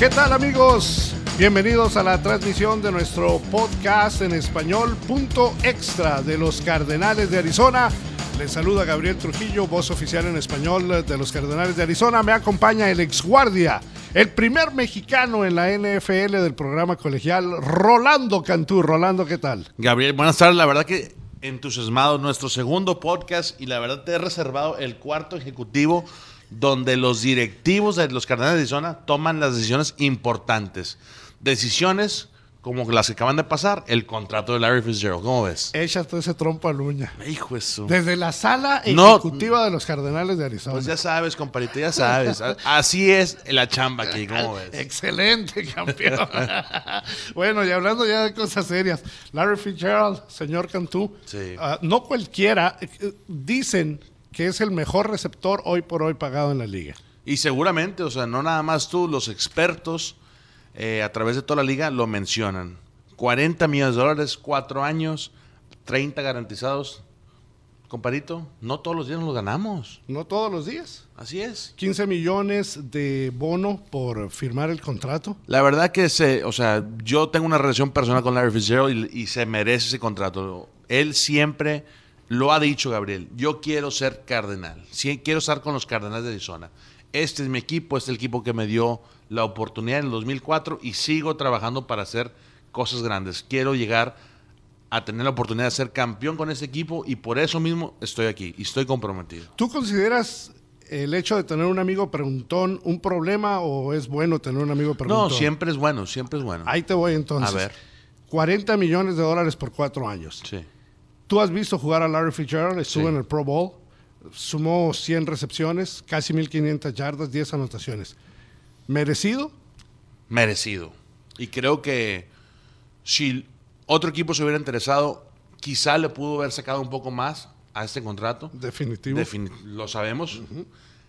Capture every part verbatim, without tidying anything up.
¿Qué tal, amigos? Bienvenidos a la transmisión de nuestro podcast en español Punto Extra de los Cardenales de Arizona. Les saluda Gabriel Trujillo, voz oficial en español de los Cardenales de Arizona. Me acompaña el exguardia, el primer mexicano en la N F L del programa colegial, Rolando Cantú. Rolando, ¿qué tal? Gabriel, buenas tardes. La verdad que entusiasmado, nuestro segundo podcast, y la verdad te he reservado el cuarto ejecutivo donde los directivos de los Cardenales de Arizona toman las decisiones importantes. Decisiones como las que acaban de pasar, el contrato de Larry Fitzgerald. ¿Cómo ves? Échate ese trompo a luña. Hijo eso. Desde la sala No, ejecutiva de los Cardenales de Arizona. Pues ya sabes, compadrito, ya sabes. Así es la chamba aquí, ¿cómo ves? Excelente, campeón. Bueno, y hablando ya de cosas serias, Larry Fitzgerald, señor Cantú, Sí. uh, no cualquiera, uh, dicen que es el mejor receptor hoy por hoy pagado en la liga. Y seguramente, o sea, no nada más tú, los expertos eh, a través de toda la liga lo mencionan. cuarenta millones de dólares, cuatro años, treinta garantizados. Compadrito, no todos los días nos los ganamos. No todos los días. Así es. quince millones de bono por firmar el contrato. La verdad que, se, o sea, yo tengo una relación personal con Larry Fitzgerald y, y se merece ese contrato. Él siempre lo ha dicho, Gabriel. Yo quiero ser cardenal. Sí, quiero estar con los Cardenales de Arizona. Este es mi equipo, este es el equipo que me dio la oportunidad en el dos mil cuatro y sigo trabajando para hacer cosas grandes. Quiero llegar a tener la oportunidad de ser campeón con este equipo y por eso mismo estoy aquí y estoy comprometido. ¿Tú consideras el hecho de tener un amigo preguntón un problema o es bueno tener un amigo preguntón? No, siempre es bueno, siempre es bueno. Ahí te voy entonces. A ver. cuarenta millones de dólares por cuatro años. Sí. Tú has visto jugar a Larry Fitzgerald, estuvo Sí. en el Pro Bowl, sumó cien recepciones, casi mil quinientas yardas, diez anotaciones. ¿Merecido? Merecido. Y creo que si otro equipo se hubiera interesado, quizá le pudo haber sacado un poco más a este contrato. Definitivo. Defin- lo sabemos. Uh-huh.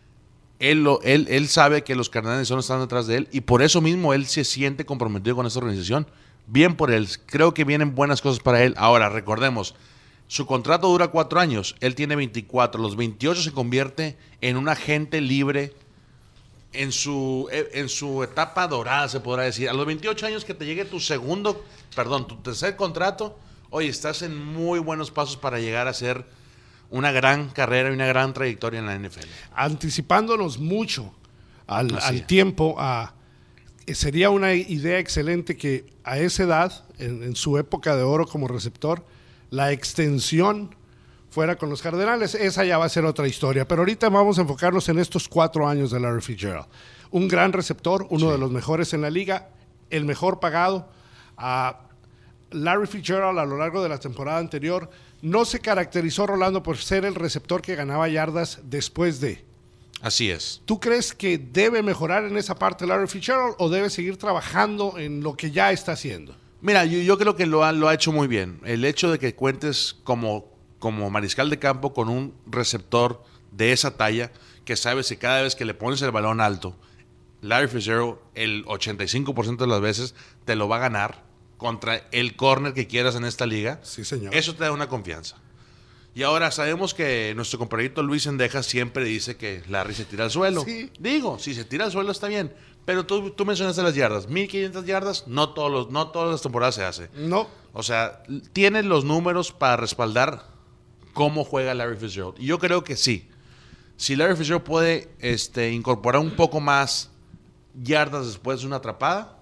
Él, lo, él, él sabe que los Cardenales son están detrás de él y por eso mismo él se siente comprometido con esta organización. Bien por él. Creo que vienen buenas cosas para él. Ahora, recordemos, su contrato dura cuatro años. Él tiene veinticuatro. Los veintiocho se convierte en un agente libre en su, en su etapa dorada, se podrá decir. A los veintiocho años que te llegue tu segundo, perdón, tu tercer contrato, oye, estás en muy buenos pasos para llegar a ser una gran carrera y una gran trayectoria en la N F L. Anticipándonos mucho al, al tiempo, a, sería una idea excelente que a esa edad, en, en su época de oro como receptor, la extensión fuera con los Cardenales. Esa ya va a ser otra historia, pero ahorita vamos a enfocarnos en estos cuatro años de Larry Fitzgerald. Un gran receptor, uno sí. de los mejores en la liga, el mejor pagado. Uh, Larry Fitzgerald a lo largo de la temporada anterior no se caracterizó, Rolando, por ser el receptor que ganaba yardas después de. Así es. ¿Tú crees que debe mejorar en esa parte Larry Fitzgerald o debe seguir trabajando en lo que ya está haciendo? Mira, yo, yo creo que lo ha, lo ha hecho muy bien. El hecho de que cuentes como, como mariscal de campo con un receptor de esa talla, que sabes que cada vez que le pones el balón alto, Larry Fitzgerald el ochenta y cinco por ciento de las veces te lo va a ganar contra el corner que quieras en esta liga. Sí, señor. Eso te da una confianza. Y ahora sabemos que nuestro compañerito Luis Sendejas siempre dice que Larry se tira al suelo. Sí. Digo, si se tira al suelo está bien. Pero tú, tú mencionaste las yardas. mil quinientas yardas, no, todos los, no todas las temporadas se hace. No. O sea, tiene los números para respaldar cómo juega Larry Fitzgerald. Y yo creo que sí. Si Larry Fitzgerald puede este, incorporar un poco más yardas después de una atrapada,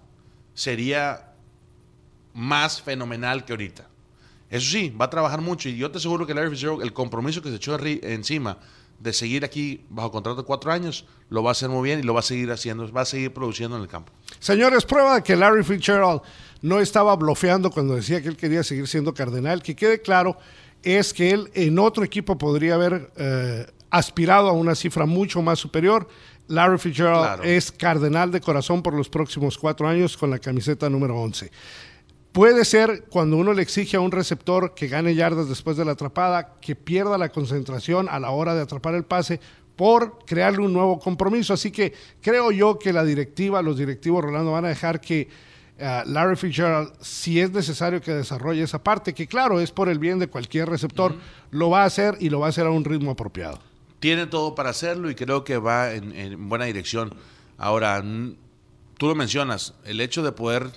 sería más fenomenal que ahorita. Eso sí, va a trabajar mucho. Y yo te aseguro que Larry Fitzgerald, el compromiso que se echó encima de seguir aquí bajo contrato de cuatro años, lo va a hacer muy bien y lo va a seguir haciendo, va a seguir produciendo en el campo. Señores, prueba de que Larry Fitzgerald no estaba blofeando cuando decía que él quería seguir siendo cardenal. Que quede claro, es que él en otro equipo podría haber eh, aspirado a una cifra mucho más superior. Larry Fitzgerald claro. es cardenal de corazón por los próximos cuatro años con la camiseta número once. Puede ser cuando uno le exige a un receptor que gane yardas después de la atrapada, que pierda la concentración a la hora de atrapar el pase por crearle un nuevo compromiso. Así que creo yo que la directiva, los directivos, Rolando, van a dejar que uh, Larry Fitzgerald, si es necesario que desarrolle esa parte, que claro, es por el bien de cualquier receptor, uh-huh. lo va a hacer y lo va a hacer a un ritmo apropiado. Tiene todo para hacerlo y creo que va en, en buena dirección. Ahora, tú lo mencionas, el hecho de poder...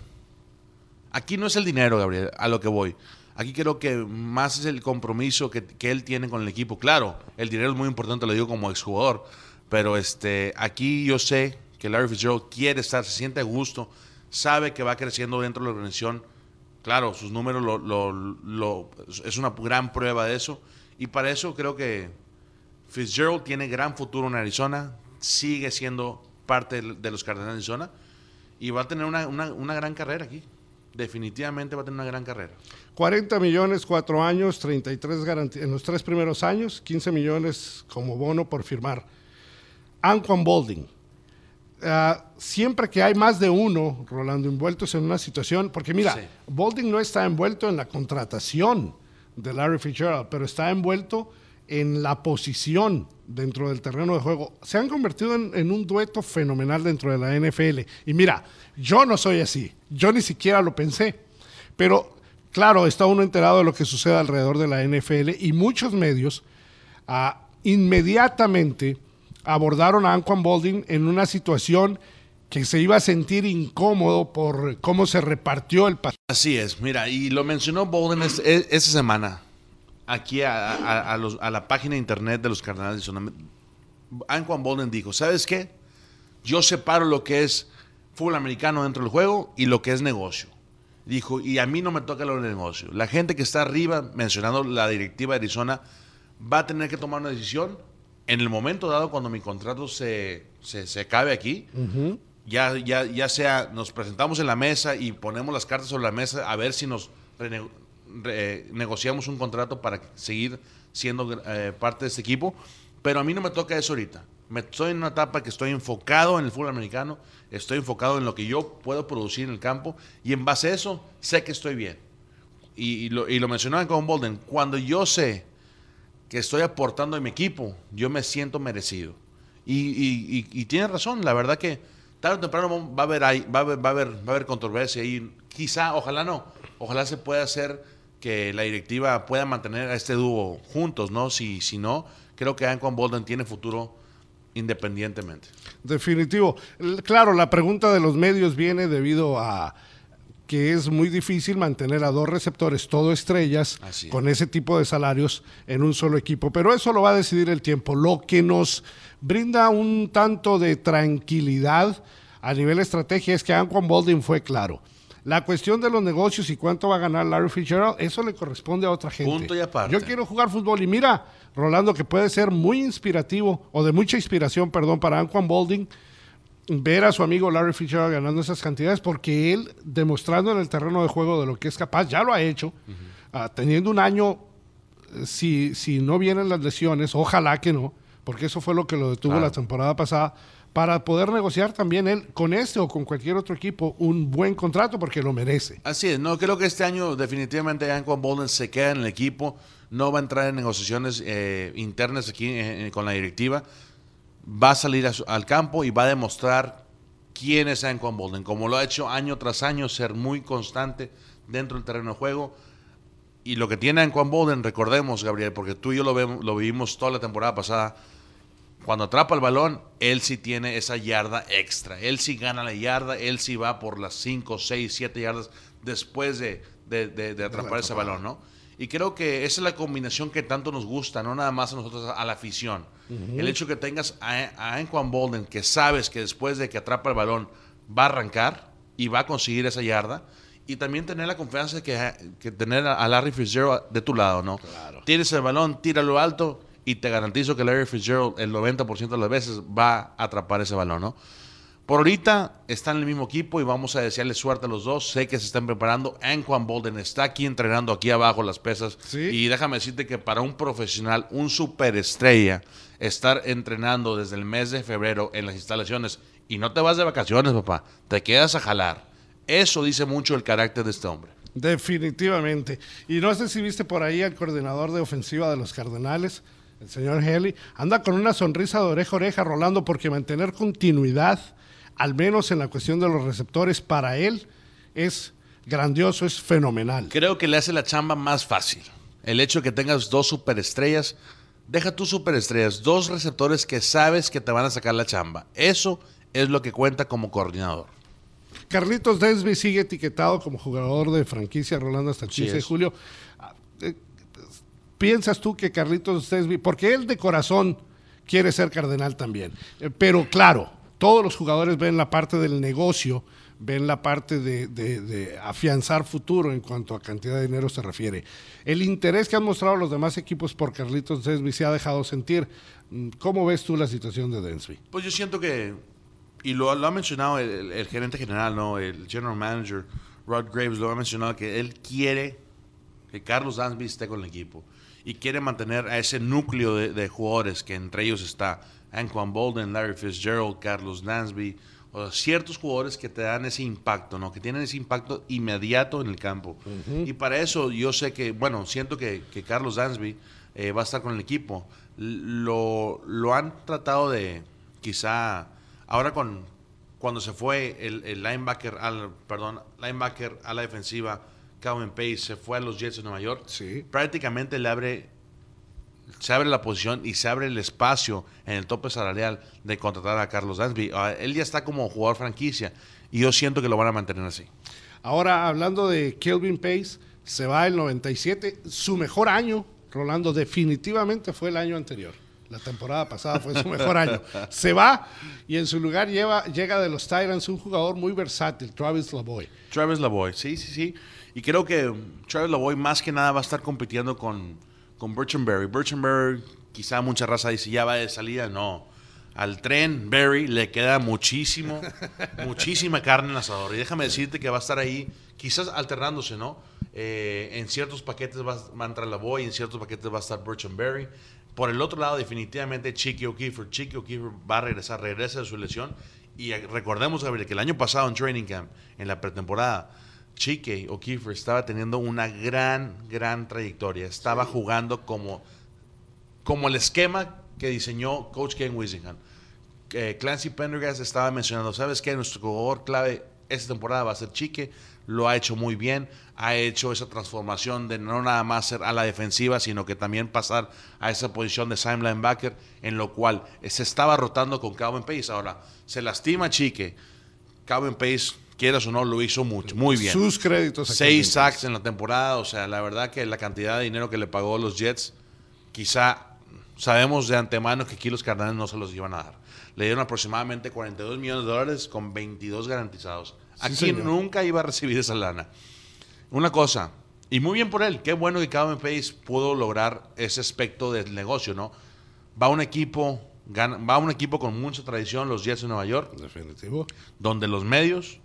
Aquí no es el dinero, Gabriel, a lo que voy. Aquí creo que más es el compromiso que, que él tiene con el equipo. Claro, el dinero es muy importante, lo digo como exjugador, pero este, aquí yo sé que Larry Fitzgerald quiere estar, se siente a gusto, sabe que va creciendo dentro de la organización. Claro, sus números lo, lo, lo, es una gran prueba de eso. Y para eso creo que Fitzgerald tiene gran futuro en Arizona, sigue siendo parte de los Cardenales de Arizona y va a tener una, una, una gran carrera aquí. Definitivamente va a tener una gran carrera. cuarenta millones, cuatro años, treinta y tres garantías en los tres primeros años, quince millones como bono por firmar. Anquan Boldin. Uh, siempre que hay más de uno, Rolando, envueltos en una situación, porque mira, sí. Boldin no está envuelto en la contratación de Larry Fitzgerald, pero está envuelto en la posición dentro del terreno de juego. Se han convertido en, en un dueto fenomenal dentro de la N F L. Y mira, yo no soy así, yo ni siquiera lo pensé, pero claro, está uno enterado de lo que sucede alrededor de la N F L y muchos medios uh, inmediatamente abordaron a Anquan Boldin en una situación que se iba a sentir incómodo por cómo se repartió el pasado. Así es, mira, y lo mencionó Boldin es, es, esa semana aquí a, a, a, los, a la página de internet de los Cardenales de Arizona. Anquan Boldin dijo, ¿sabes qué? Yo separo lo que es fútbol americano dentro del juego y lo que es negocio. Dijo, y a mí no me toca lo del negocio. La gente que está arriba, mencionando la directiva de Arizona, va a tener que tomar una decisión en el momento dado cuando mi contrato se, se, se acabe aquí. Uh-huh. Ya, ya, ya sea nos presentamos en la mesa y ponemos las cartas sobre la mesa a ver si nos rene- re- negociamos un contrato para seguir siendo eh, parte de este equipo, pero a mí no me toca eso ahorita. Me estoy en una etapa que estoy enfocado en el fútbol americano, estoy enfocado en lo que yo puedo producir en el campo y en base a eso sé que estoy bien. Y, y, lo, y lo mencionaban con Boldin, cuando yo sé que estoy aportando a mi equipo, yo me siento merecido. Y, y, y, y tiene razón, la verdad que tarde o temprano va a haber, va a haber, va a haber, va a haber controversia y quizá, ojalá no, ojalá se pueda hacer que la directiva pueda mantener a este dúo juntos, ¿no? Si, si no, creo que Anquan Boldin tiene futuro independientemente. Definitivo. Claro, la pregunta de los medios viene debido a que es muy difícil mantener a dos receptores todo estrellas con ese tipo de salarios en un solo equipo, pero eso lo va a decidir el tiempo. Lo que nos brinda un tanto de tranquilidad a nivel estrategia es que Anquan Boldin fue claro. La cuestión de los negocios y cuánto va a ganar Larry Fitzgerald, eso le corresponde a otra gente. Punto y aparte. Yo quiero jugar fútbol y mira, Rolando, que puede ser muy inspirativo o de mucha inspiración, perdón, para Anquan Boldin ver a su amigo Larry Fitzgerald ganando esas cantidades, porque él, demostrando en el terreno de juego de lo que es capaz, ya lo ha hecho, uh-huh. uh, teniendo un año, si, si no vienen las lesiones, ojalá que no, porque eso fue lo que lo detuvo claro. la temporada pasada, para poder negociar también él con este o con cualquier otro equipo un buen contrato, porque lo merece. Así es, no creo que este año definitivamente Anquan Boldin se queda en el equipo, no va a entrar en negociaciones eh, internas aquí eh, con la directiva, va a salir a su, al campo y va a demostrar quién es Anquan Boldin, como lo ha hecho año tras año, ser muy constante dentro del terreno de juego. Y lo que tiene Anquan Boldin, recordemos, Gabriel, porque tú y yo lo, vemos, lo vivimos toda la temporada pasada, cuando atrapa el balón, él sí tiene esa yarda extra, él sí gana la yarda, él sí va por las cinco, seis, siete yardas después de, de, de, de atrapar ese balón, ¿no? Y creo que esa es la combinación que tanto nos gusta, no nada más a nosotros, a la afición. Uh-huh. El hecho que tengas a, a Anquan Boldin, que sabes que después de que atrapa el balón va a arrancar y va a conseguir esa yarda, y también tener la confianza de que, que tener a Larry Fitzgerald de tu lado, ¿no? Claro. Tienes el balón, tíralo alto y te garantizo que Larry Fitzgerald el noventa por ciento de las veces va a atrapar ese balón, ¿no? Por ahorita están en el mismo equipo y vamos a desearle suerte a los dos. Sé que se están preparando. Anquan Boldin está aquí entrenando aquí abajo las pesas. ¿Sí? Y déjame decirte que para un profesional, un superestrella, estar entrenando desde el mes de febrero en las instalaciones y no te vas de vacaciones, papá, te quedas a jalar. Eso dice mucho el carácter de este hombre. Definitivamente. Y no sé si viste por ahí al coordinador de ofensiva de los Cardenales, el señor Haley, anda con una sonrisa de oreja a oreja, Rolando, porque mantener continuidad, al menos en la cuestión de los receptores, para él es grandioso, es fenomenal. Creo que le hace la chamba más fácil. El hecho de que tengas dos superestrellas, deja tus superestrellas, dos receptores que sabes que te van a sacar la chamba. Eso es lo que cuenta como coordinador. Carlitos Dansby sigue etiquetado como jugador de franquicia, Rolando, hasta el Sí quince de es. julio. Eh, ¿Piensas tú que Carlitos Dansby, porque él de corazón quiere ser cardenal también, eh, pero claro, todos los jugadores ven la parte del negocio, ven la parte de, de, de afianzar futuro en cuanto a cantidad de dinero se refiere. El interés que han mostrado los demás equipos por Carlitos Dansby se ha dejado sentir. ¿Cómo ves tú la situación de Dansby? Pues yo siento que, y lo, lo ha mencionado el, el, el gerente general, ¿no? El general manager, Rod Graves, lo ha mencionado, que él quiere que Carlos Dansby esté con el equipo y quiere mantener a ese núcleo de, de jugadores, que entre ellos está Anquan Boldin, Larry Fitzgerald, Carlos Dansby, o ciertos jugadores que te dan ese impacto, ¿no? Que tienen ese impacto inmediato en el campo. Uh-huh. Y para eso yo sé que, bueno, siento que, que Carlos Dansby eh, va a estar con el equipo. Lo, lo han tratado de, quizá, ahora con cuando se fue el, el linebacker, al, perdón, linebacker a la defensiva, Calvin Pace, se fue a los Jets de Nueva York, sí. prácticamente le abre, se abre la posición y se abre el espacio en el tope salarial de contratar a Carlos Dansby. Uh, él ya está como jugador franquicia y yo siento que lo van a mantener así. Ahora, hablando de Calvin Pace, se va el noventa y siete, su mejor año, Rolando, definitivamente fue el año anterior. La temporada pasada fue su mejor año. Se va y en su lugar lleva, llega de los Titans un jugador muy versátil, Travis Lavoy. Travis Lavoy, sí, sí, sí. Y creo que Travis Lavoy más que nada va a estar compitiendo con, con Burton Berry. Burton Berry, quizá mucha raza dice, ya va de salida. No. Al tren Berry le queda muchísimo, muchísima carne en el asador. Y déjame decirte que va a estar ahí, quizás alternándose, ¿no? Eh, en ciertos paquetes va, va a entrar Lavoy, en ciertos paquetes va a estar Burton Berry. Por el otro lado, definitivamente, Chicky O'Keefe. Chicky O'Keefe va a regresar, regresa de su lesión. Y recordemos, Gabriel, que el año pasado en Training Camp, en la pretemporada, Chicky O'Keefe estaba teniendo una gran, gran trayectoria. Estaba sí. jugando como, como el esquema que diseñó Coach Ken Whisenhunt. Eh, Clancy Pendergast estaba mencionando, ¿sabes qué? Nuestro jugador clave esta temporada va a ser Chique. Lo ha hecho muy bien, ha hecho esa transformación de no nada más ser a la defensiva, sino que también pasar a esa posición de Sam linebacker, en lo cual se estaba rotando con Calvin Pace. Ahora, se lastima Chique. Calvin Pace, quieras o no, lo hizo mucho, muy bien. Sus créditos. Seis sacks en la temporada, o sea, la verdad que la cantidad de dinero que le pagó los Jets, quizá sabemos de antemano que aquí los Cardenales no se los iban a dar. Le dieron aproximadamente cuarenta y dos millones de dólares con veintidós garantizados. Aquí sí, nunca iba a recibir esa lana. Una cosa, y muy bien por él, qué bueno que Calvin Pace pudo lograr ese aspecto del negocio, ¿no? Va un equipo, gana, va un equipo con mucha tradición, los Jets de Nueva York. Definitivo. Donde los medios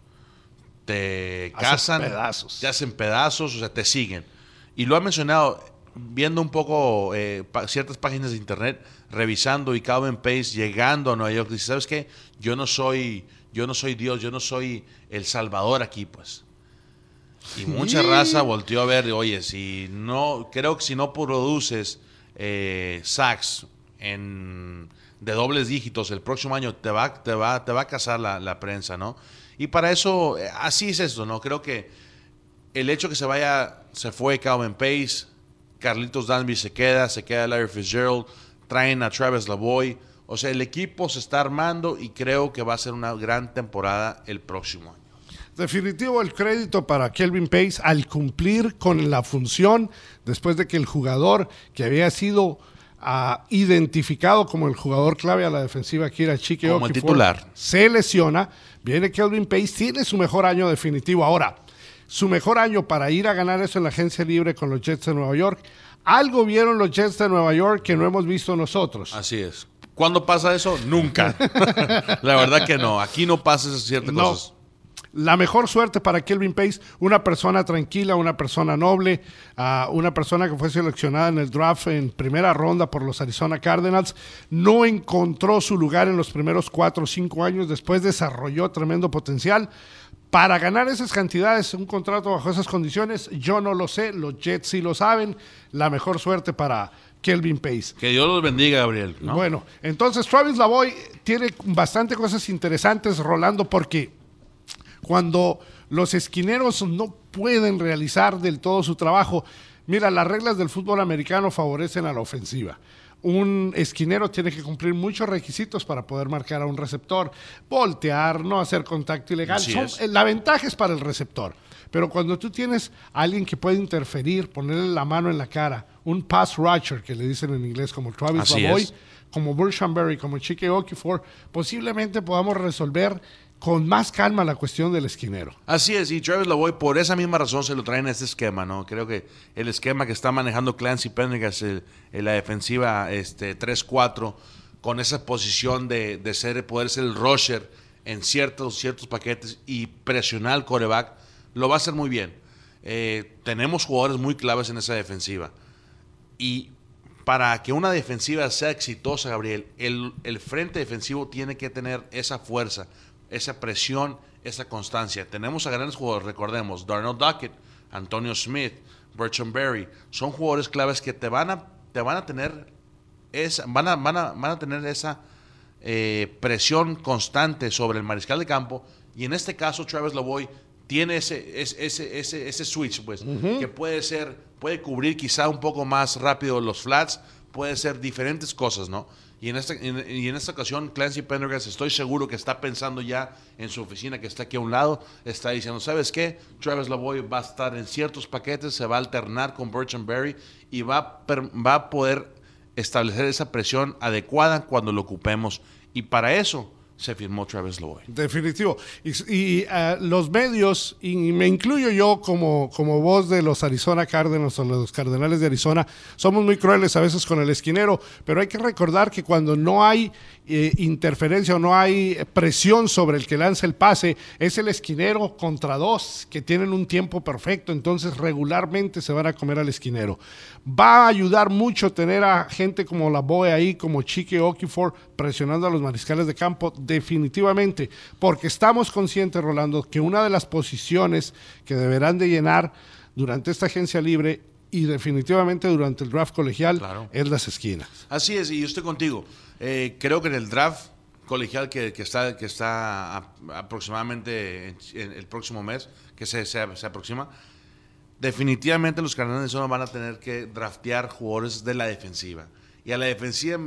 te hacen cazan, pedazos. te hacen pedazos, o sea, te siguen. Y lo ha mencionado, viendo un poco eh, pa- ciertas páginas de internet, revisando, y Calvin Pace llegando a Nueva York, dice, ¿sabes qué? Yo no soy... Yo no soy Dios, yo no soy el Salvador aquí, pues. Y mucha raza volteó a ver, oye, si no, creo que si no produces eh, sacks en, de dobles dígitos el próximo año, te va, te va, te va a cazar la, la prensa, ¿no? Y para eso, eh, así es esto, ¿no? Creo que el hecho que se vaya, se fue Calvin Pace, Carlitos Dansby se queda, se queda Larry Fitzgerald, traen a Travis Lavoy. O sea, el equipo se está armando y creo que va a ser una gran temporada el próximo año. Definitivo el crédito para Calvin Pace al cumplir con la función después de que el jugador que había sido uh, identificado como el jugador clave a la defensiva, aquí era Chique como O'Keefe, titular, se lesiona, viene Calvin Pace, tiene su mejor año definitivo. Ahora, su mejor año para ir a ganar eso en la agencia libre con los Jets de Nueva York. Algo vieron los Jets de Nueva York que no hemos visto nosotros. Así es. ¿Cuándo pasa eso? Nunca. La verdad que no. Aquí no pasa esas ciertas no. cosas. La mejor suerte para Calvin Pace, una persona tranquila, una persona noble, uh, una persona que fue seleccionada en el draft en primera ronda por los Arizona Cardinals. No encontró su lugar en los primeros cuatro o cinco años, después desarrolló tremendo potencial. Para ganar esas cantidades, un contrato bajo esas condiciones, yo no lo sé, los Jets sí lo saben. La mejor suerte para Calvin Pace. Que Dios los bendiga, Gabriel, ¿no? Bueno, entonces Travis Lavoy tiene bastante cosas interesantes, Rolando, porque cuando los esquineros no pueden realizar del todo su trabajo, mira, las reglas del fútbol americano favorecen a la ofensiva. un esquinero tiene que cumplir muchos requisitos para poder marcar a un receptor. Voltear, no hacer contacto ilegal. Son, la ventaja es para el receptor. Pero cuando tú tienes a alguien que puede interferir, ponerle la mano en la cara, un pass rusher, que le dicen en inglés, como Travis Lavoy, como Burshan Berry, como Chike Okafor, posiblemente podamos resolver con más calma la cuestión del esquinero. Así es, y Travis Lavoy por esa misma razón se lo traen a este esquema, ¿no? Creo que el esquema que está manejando Clancy Pendergast en la defensiva este, tres cuatro, con esa posición de, de ser, poder ser el rusher en ciertos, ciertos paquetes y presionar al quarterback, lo va a hacer muy bien. Eh, tenemos jugadores muy claves en esa defensiva. Y para que una defensiva sea exitosa, Gabriel, el, el frente defensivo tiene que tener esa fuerza, esa presión, esa constancia. Tenemos a grandes jugadores, recordemos, Darnell Duckett, Antonio Smith, Burcham Berry, son jugadores claves que te van a, te van a tener esa, van a, van a, van a tener esa eh, presión constante sobre el mariscal de campo, y en este caso Travis Lavoy tiene ese, ese, ese, ese, ese switch, pues, uh-huh. que puede ser, puede cubrir quizá un poco más rápido los flats, puede ser diferentes cosas, ¿no? Y en esta, en, y en esta ocasión, Clancy Pendergast, estoy seguro que está pensando ya en su oficina, que está aquí a un lado, está diciendo, ¿sabes qué? Travis Lavoy va a estar en ciertos paquetes, se va a alternar con Burcham Berry y va a, per, va a poder establecer esa presión adecuada cuando lo ocupemos. Y para eso se firmó Travis Lavoy. Definitivo. Y, y uh, los medios, y me incluyo yo como, como voz de los Arizona Cardinals o los Cardenales de Arizona, somos muy crueles a veces con el esquinero, pero hay que recordar que cuando no hay eh, interferencia o no hay presión sobre el que lanza el pase, es el esquinero contra dos, que tienen un tiempo perfecto, entonces regularmente se van a comer al esquinero. Va a ayudar mucho tener a gente como Lavoy ahí, como Chike Okafor, presionando a los mariscales de campo, definitivamente, porque estamos conscientes, Rolando, que una de las posiciones que deberán de llenar durante esta agencia libre y definitivamente durante el draft colegial, claro, es las esquinas. Así es, y yo estoy contigo. Eh, creo que en el draft colegial que, que está, que está a, aproximadamente en, en el próximo mes, que se, se, se aproxima, definitivamente los Cardenales de Arizona van a tener que draftear jugadores de la defensiva. Y a la defensiva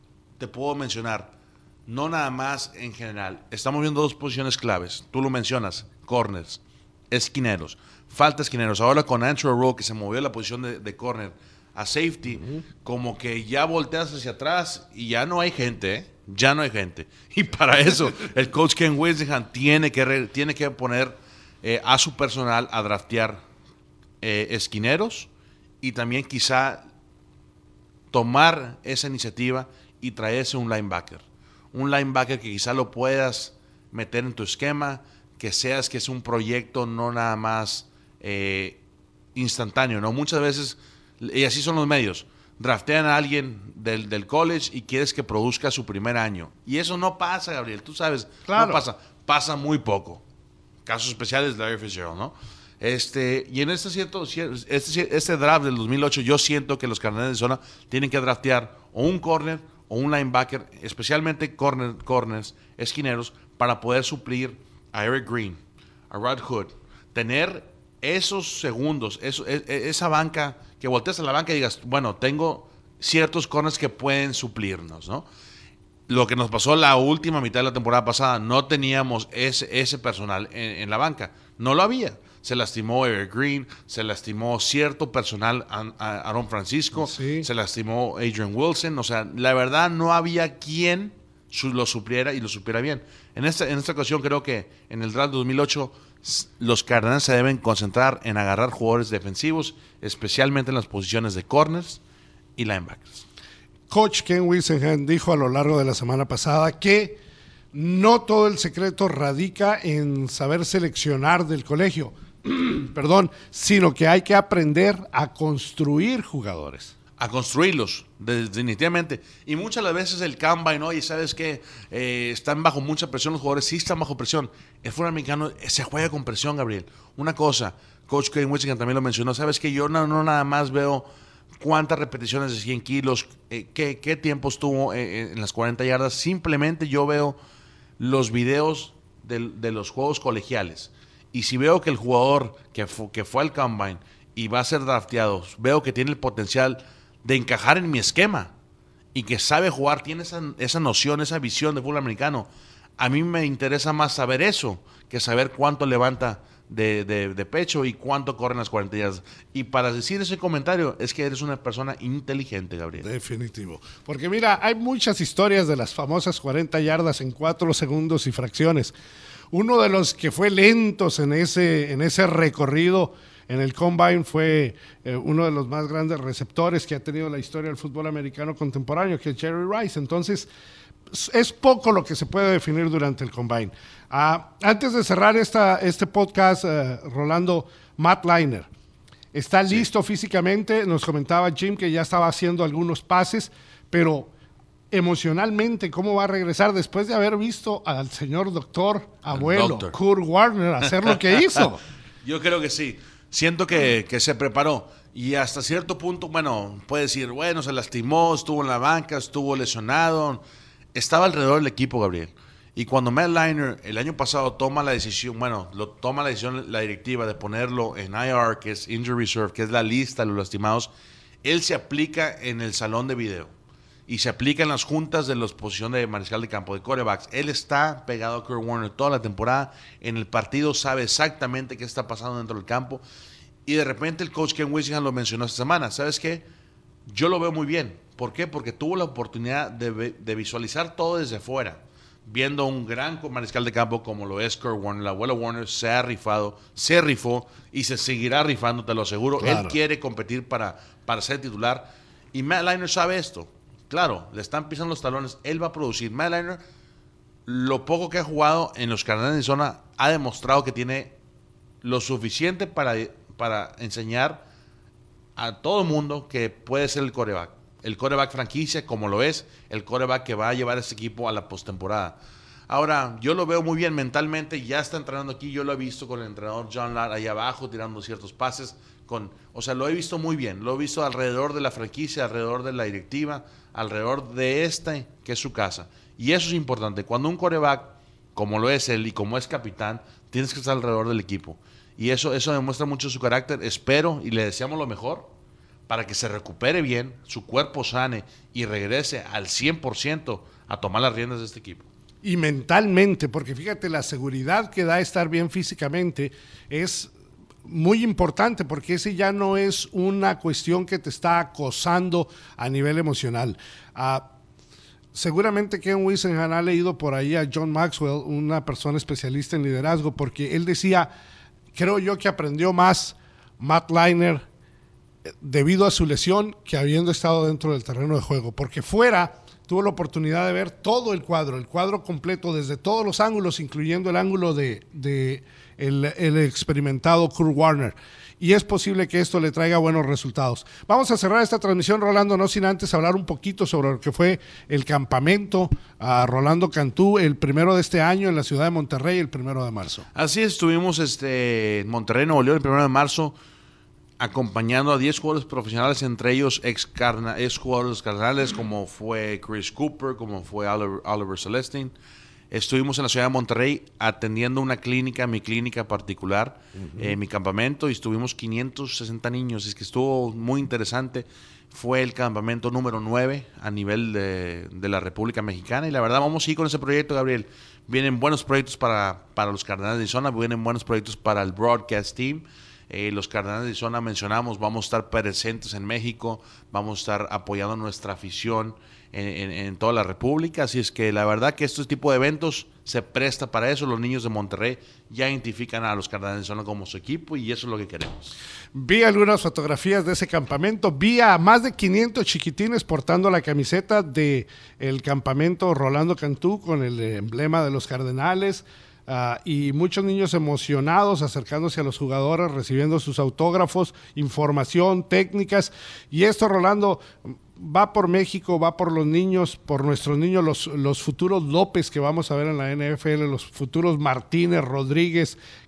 te puedo mencionar, no nada más en general. Estamos viendo dos posiciones claves. Tú lo mencionas, corners, esquineros. Falta esquineros. Ahora con Andrew Rowe, que se movió de la posición de, de corner a safety, uh-huh. como que ya volteas hacia atrás y ya no hay gente, ¿eh? Ya no hay gente. Y para eso, el coach Ken Whisenham tiene que, re, tiene que poner eh, a su personal a draftear eh, esquineros y también quizá tomar esa iniciativa y traerse un linebacker. Un linebacker que quizá lo puedas meter en tu esquema, que seas que es un proyecto no nada más eh, instantáneo, ¿no? Muchas veces, y así son los medios, draftean a alguien del, del college y quieres que produzca su primer año. Y eso no pasa, Gabriel, tú sabes, claro. no pasa, pasa muy poco. Casos especiales de Larry Fitzgerald, ¿no? Este, y en este, cierto, este, este draft del dos mil ocho yo siento que los Cardenales de Arizona tienen que draftear o un corner o un linebacker, especialmente corner, corners, esquineros, para poder suplir a Eric Green, a Rod Hood, tener esos segundos, eso, esa banca, que voltees a la banca y digas, bueno, tengo ciertos corners que pueden suplirnos, ¿no? Lo que nos pasó la última mitad de la temporada pasada, no teníamos ese, ese personal en, en la banca, no lo había. Se lastimó Eric Green, se lastimó cierto personal, a, a Aaron Francisco, sí. se lastimó Adrian Wilson. O sea, la verdad no había quien su, lo supliera y lo supiera bien. En esta, en esta ocasión creo que en el draft dos mil ocho los Cardenales se deben concentrar en agarrar jugadores defensivos, especialmente en las posiciones de corners y linebackers. Coach Ken Whisenham dijo a lo largo de la semana pasada que no todo el secreto radica en saber seleccionar del colegio. Perdón, sino que hay que aprender a construir jugadores. A construirlos, definitivamente. Y muchas las veces el combine, oye, ¿sabes qué? Eh, están bajo mucha presión los jugadores, sí están bajo presión. El fútbol americano se juega con presión, Gabriel. Una cosa, Coach Ken Whisenham también lo mencionó, ¿sabes qué? Yo no, no nada más veo cuántas repeticiones de cien kilos, eh, qué, qué tiempo estuvo eh, en las cuarenta yardas. Simplemente yo veo los videos de, de los juegos colegiales. Y si veo que el jugador que, fu- que fue al combine y va a ser drafteado, veo que tiene el potencial de encajar en mi esquema y que sabe jugar, tiene esa, esa noción, esa visión de fútbol americano. A mí me interesa más saber eso que saber cuánto levanta de, de, de pecho y cuánto corren las cuarenta yardas. Y para decir ese comentario es que eres una persona inteligente, Gabriel. Definitivo. Porque mira, hay muchas historias de las famosas cuarenta yardas en cuatro segundos y fracciones. Uno de los que fue lentos en ese, en ese recorrido en el Combine fue eh, uno de los más grandes receptores que ha tenido la historia del fútbol americano contemporáneo, que es Jerry Rice. Entonces, es poco lo que se puede definir durante el Combine. Uh, antes de cerrar esta, este podcast, uh, Rolando, Matt Leinart está sí. listo físicamente. Nos comentaba Jim que ya estaba haciendo algunos pases, pero emocionalmente, ¿cómo va a regresar después de haber visto al señor doctor, abuelo, doctor. Kurt Warner hacer lo que hizo? Yo creo que sí. Siento que, que se preparó y hasta cierto punto, bueno, puede decir, bueno, se lastimó, estuvo en la banca, estuvo lesionado. Estaba alrededor del equipo, Gabriel. Y cuando Matt Leinart el año pasado toma la decisión, bueno, lo, toma la decisión la directiva de ponerlo en I R, que es Injury Reserve, que es la lista de los lastimados, él se aplica en el salón de video y se aplica en las juntas de la posición de mariscal de campo, de quarterbacks. Él está pegado a Kurt Warner toda la temporada. En el partido sabe exactamente qué está pasando dentro del campo. Y de repente el coach Ken Whisenhunt lo mencionó esta semana. ¿Sabes qué? Yo lo veo muy bien. ¿Por qué? Porque tuvo la oportunidad de, de visualizar todo desde fuera, viendo un gran mariscal de campo como lo es Kurt Warner. El abuelo Warner se ha rifado, se rifó y se seguirá rifando, te lo aseguro. Claro. Él quiere competir para, para ser titular. Y Matt Leinart sabe esto. Claro, le están pisando los talones. Él va a producir. Matt Leinart, lo poco que ha jugado en los Cardenales de Arizona, ha demostrado que tiene lo suficiente para, para enseñar a todo el mundo que puede ser el quarterback. El quarterback franquicia, como lo es, el quarterback que va a llevar a este equipo a la postemporada. Ahora, yo lo veo muy bien mentalmente, ya está entrenando aquí, yo lo he visto con el entrenador John Lott ahí abajo, tirando ciertos pases, con, o sea, lo he visto muy bien, lo he visto alrededor de la franquicia, alrededor de la directiva, alrededor de este, que es su casa. Y eso es importante, cuando un quarterback, como lo es él y como es capitán, tienes que estar alrededor del equipo. Y eso, eso demuestra mucho su carácter, espero y le deseamos lo mejor, para que se recupere bien, su cuerpo sane y regrese al cien por ciento a tomar las riendas de este equipo. Y mentalmente, porque fíjate, la seguridad que da estar bien físicamente es muy importante, porque ese ya no es una cuestión que te está acosando a nivel emocional. Uh, seguramente Ken Whisenhunt ha leído por ahí a John Maxwell, una persona especialista en liderazgo, porque él decía, creo yo que aprendió más Matt Leinart debido a su lesión que habiendo estado dentro del terreno de juego, porque fuera tuvo la oportunidad de ver todo el cuadro, el cuadro completo desde todos los ángulos, incluyendo el ángulo de, de el, el experimentado Kurt Warner, y es posible que esto le traiga buenos resultados. Vamos a cerrar esta transmisión, Rolando, no sin antes hablar un poquito sobre lo que fue el campamento a Rolando Cantú, el primero de este año en la ciudad de Monterrey, el primero de marzo. Así es, estuvimos este, en Monterrey, Nuevo León, el primero de marzo, acompañando a diez jugadores profesionales, entre ellos ex, carna, ex jugadores cardenales, como fue Chris Cooper, como fue Oliver, Oliver Celestin. Estuvimos en la ciudad de Monterrey atendiendo una clínica, mi clínica particular, uh-huh. eh, mi campamento, y estuvimos quinientos sesenta niños. Es que estuvo muy interesante. Fue el campamento número nueve a nivel de, de la República Mexicana, y la verdad vamos a ir con ese proyecto, Gabriel. Vienen buenos proyectos para, para los Cardenales de Arizona, vienen buenos proyectos para el broadcast team. Eh, los Cardenales de Arizona mencionamos, vamos a estar presentes en México, vamos a estar apoyando nuestra afición en, en, en toda la República, así es que la verdad que este tipo de eventos se presta para eso. Los niños de Monterrey ya identifican a los Cardenales de Arizona como su equipo y eso es lo que queremos. Vi algunas fotografías de ese campamento, vi a más de quinientos chiquitines portando la camiseta del campamento Rolando Cantú con el emblema de los Cardenales. Uh, y muchos niños emocionados acercándose a los jugadores, recibiendo sus autógrafos, información, técnicas, y esto, Rolando, va por México, va por los niños, por nuestros niños, los, los futuros López que vamos a ver en la N F L, los futuros Martínez, Rodríguez,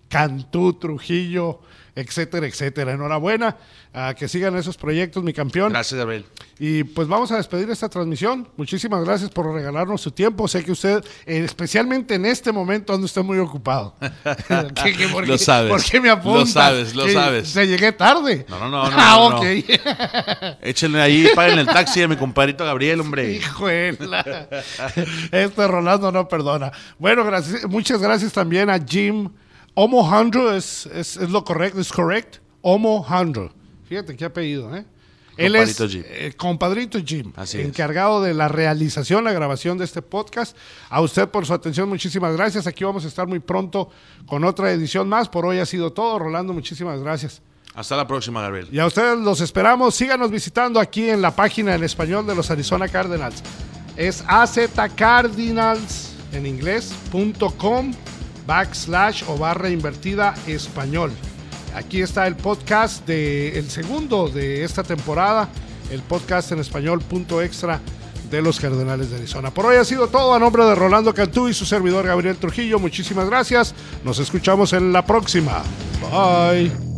Cantú, Trujillo, etcétera, etcétera. Enhorabuena, a que sigan esos proyectos, mi campeón. Gracias, Gabriel. Y pues vamos a despedir esta transmisión. Muchísimas gracias por regalarnos su tiempo. Sé que usted, eh, especialmente en este momento, anda usted muy ocupado. ¿Qué, qué, por Lo qué, sabes. ¿Por qué me apunta? Lo sabes, lo que sabes. Se llegué tarde. No, no, no. no ah, no, ok. No. Échenle ahí, paguen el taxi a mi compadrito Gabriel, hombre. Hijuela. Este Rolando no perdona. Bueno, gracias, muchas gracias también a Jim Omohandro, es, es, es lo correcto, es correcto. Omohandro. Fíjate qué apellido, ¿eh? Él es Compadrito Jim. Eh, compadrito Jim, Así encargado de la realización, la grabación de este podcast. A usted por su atención, muchísimas gracias. Aquí vamos a estar muy pronto con otra edición más. Por hoy ha sido todo. Rolando, muchísimas gracias. Hasta la próxima, Gabriel. Y a ustedes los esperamos. Síganos visitando aquí en la página en español de los Arizona Cardinals. Es azcardinals en inglés punto com backslash o barra invertida español. Aquí está el podcast de el segundo de esta temporada, el podcast en español punto extra de los Cardenales de Arizona. Por hoy ha sido todo. A nombre de Rolando Cantú y su servidor Gabriel Trujillo, muchísimas gracias. Nos escuchamos en la próxima. Bye.